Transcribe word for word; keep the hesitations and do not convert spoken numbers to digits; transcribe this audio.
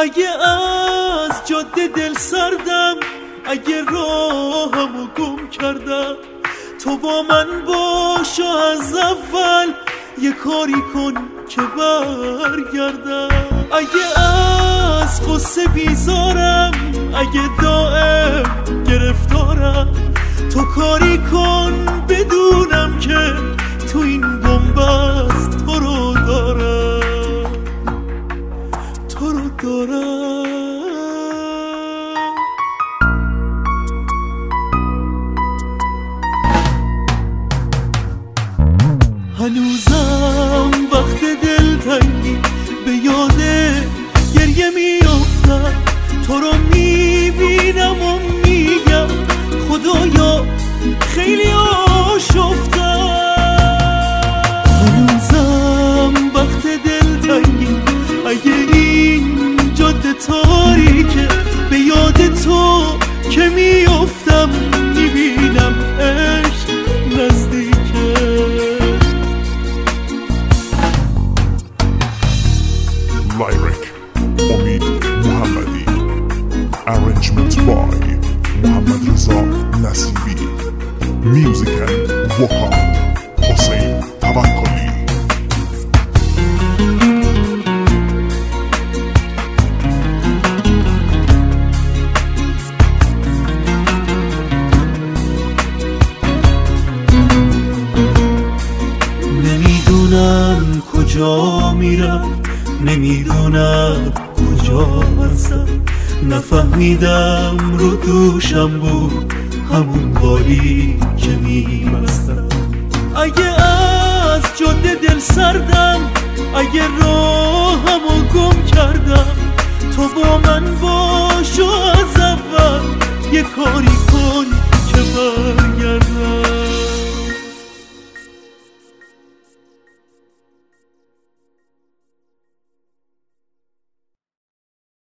اگه از جاده دل سردم، اگه راهمو گم کردم، تو با من باش و از اول یه کاری کن که برگردم. اگه از قصه بیزارم، اگه دائم گرفتارم، تو کاری کن بدونم که تو این بنبست تو رو دارم، تو رو دارم. هنوزم وقت دلتنگی به یاد گریه میافتم، تو رو میبینم و میگم خدایا خیلی آشفتم. هنوزم وقت دلتنگی اگه این جاده تاریکه، به یاد تو که میافتم، میبینم عشق نزدیکه. Lyric امید محمدی. Arrangement by محمد رضا نصیبی. Music and vocal حسین توکلی. نمیدونم کجا میرم، نمیدونم کجا هستم، نفهمیدم رو دوشم بود همون باری که میبستم. اگه از جاده دل سردم، اگه راهمو گم کردم، تو با من باش و از اول یه کاری کن